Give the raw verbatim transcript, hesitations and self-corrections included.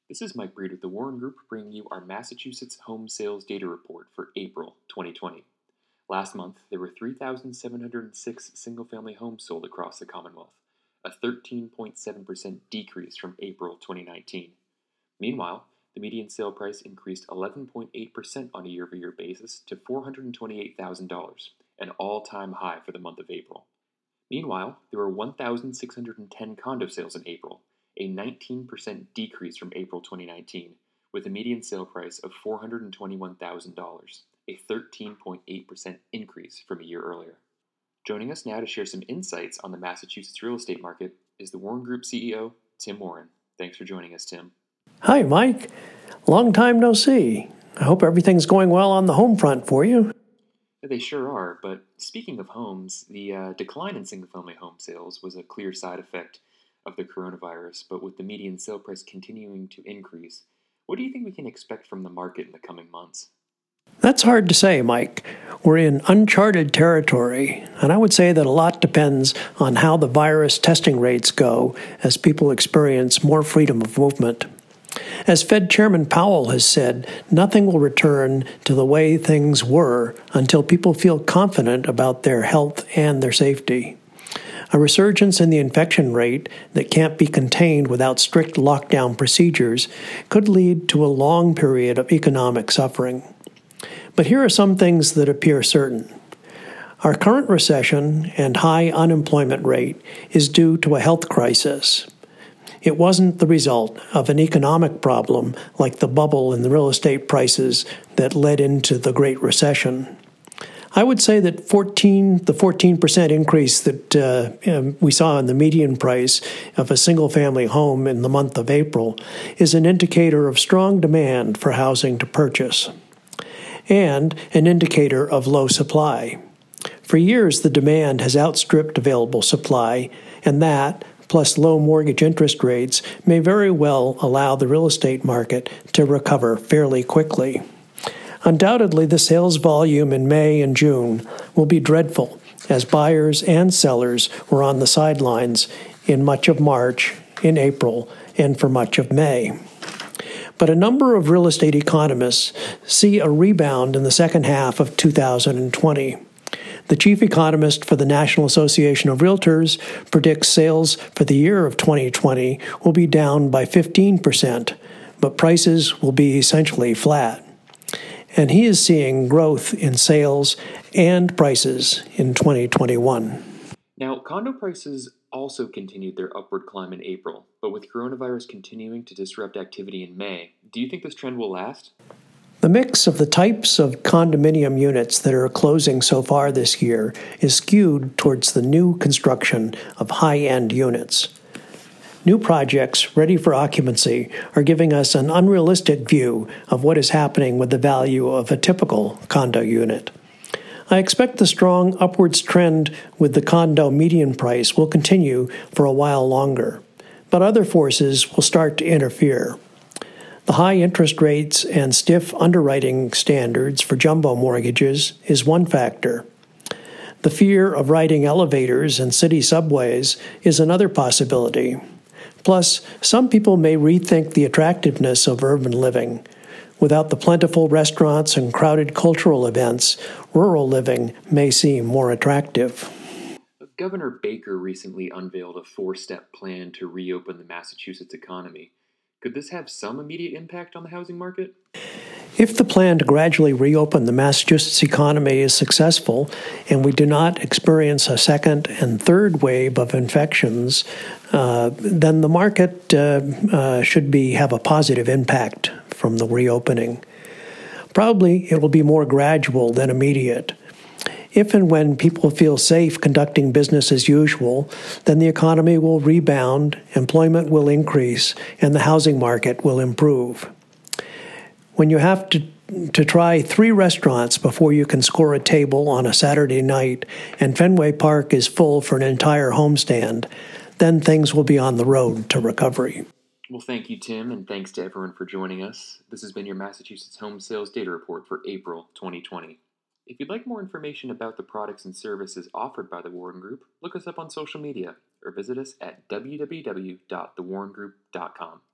This is Mike Breed with the Warren Group bringing you our Massachusetts Home Sales Data Report for April twenty twenty. Last month, there were three thousand seven hundred six single-family homes sold across the Commonwealth, a thirteen point seven percent decrease from April twenty nineteen. Meanwhile, the median sale price increased eleven point eight percent on a year-over-year basis to four hundred twenty-eight thousand dollars, an all-time high for the month of April. Meanwhile, there were one thousand six hundred ten condo sales in April, a nineteen percent decrease from April twenty nineteen, with a median sale price of four hundred twenty-one thousand dollars, a thirteen point eight percent increase from a year earlier. Joining us now to share some insights on the Massachusetts real estate market is the Warren Group C E O, Tim Warren. Thanks for joining us, Tim. Hi, Mike. Long time no see. I hope everything's going well on the home front for you. They sure are, but speaking of homes, the uh, decline in single-family home sales was a clear side effect of the coronavirus, but with the median sale price continuing to increase, what do you think we can expect from the market in the coming months? That's hard to say, Mike. We're in uncharted territory, and I would say that a lot depends on how the virus testing rates go as people experience more freedom of movement. As Fed Chairman Powell has said, nothing will return to the way things were until people feel confident about their health and their safety. A resurgence in the infection rate that can't be contained without strict lockdown procedures could lead to a long period of economic suffering. But here are some things that appear certain. Our current recession and high unemployment rate is due to a health crisis. It wasn't the result of an economic problem like the bubble in the real estate prices that led into the Great Recession. I would say that fourteen, the fourteen percent increase that uh, um, we saw in the median price of a single-family home in the month of April is an indicator of strong demand for housing to purchase, and an indicator of low supply. For years, the demand has outstripped available supply, and that, plus low mortgage interest rates, may very well allow the real estate market to recover fairly quickly. Undoubtedly, the sales volume in May and June will be dreadful, as buyers and sellers were on the sidelines in much of March, in April, and for much of May. But a number of real estate economists see a rebound in the second half of two thousand twenty. The chief economist for the National Association of Realtors predicts sales for the year of twenty twenty will be down by fifteen percent, but prices will be essentially flat. And he is seeing growth in sales and prices in twenty twenty-one. Now, condo prices also continued their upward climb in April, but with coronavirus continuing to disrupt activity in May, do you think this trend will last? The mix of the types of condominium units that are closing so far this year is skewed towards the new construction of high-end units. New projects ready for occupancy are giving us an unrealistic view of what is happening with the value of a typical condo unit. I expect the strong upwards trend with the condo median price will continue for a while longer, but other forces will start to interfere. The high interest rates and stiff underwriting standards for jumbo mortgages is one factor. The fear of riding elevators and city subways is another possibility. Plus, some people may rethink the attractiveness of urban living. Without the plentiful restaurants and crowded cultural events, rural living may seem more attractive. Governor Baker recently unveiled a four-step plan to reopen the Massachusetts economy. Could this have some immediate impact on the housing market? If the plan to gradually reopen the Massachusetts economy is successful and we do not experience a second and third wave of infections, uh, then the market uh, uh, should be have a positive impact from the reopening. Probably it will be more gradual than immediate. If and when people feel safe conducting business as usual, then the economy will rebound, employment will increase, and the housing market will improve. When you have to, to try three restaurants before you can score a table on a Saturday night and Fenway Park is full for an entire homestand, then things will be on the road to recovery. Well, thank you, Tim, and thanks to everyone for joining us. This has been your Massachusetts Home Sales Data Report for April twenty twenty. If you'd like more information about the products and services offered by the Warren Group, look us up on social media or visit us at w w w dot the warren group dot com.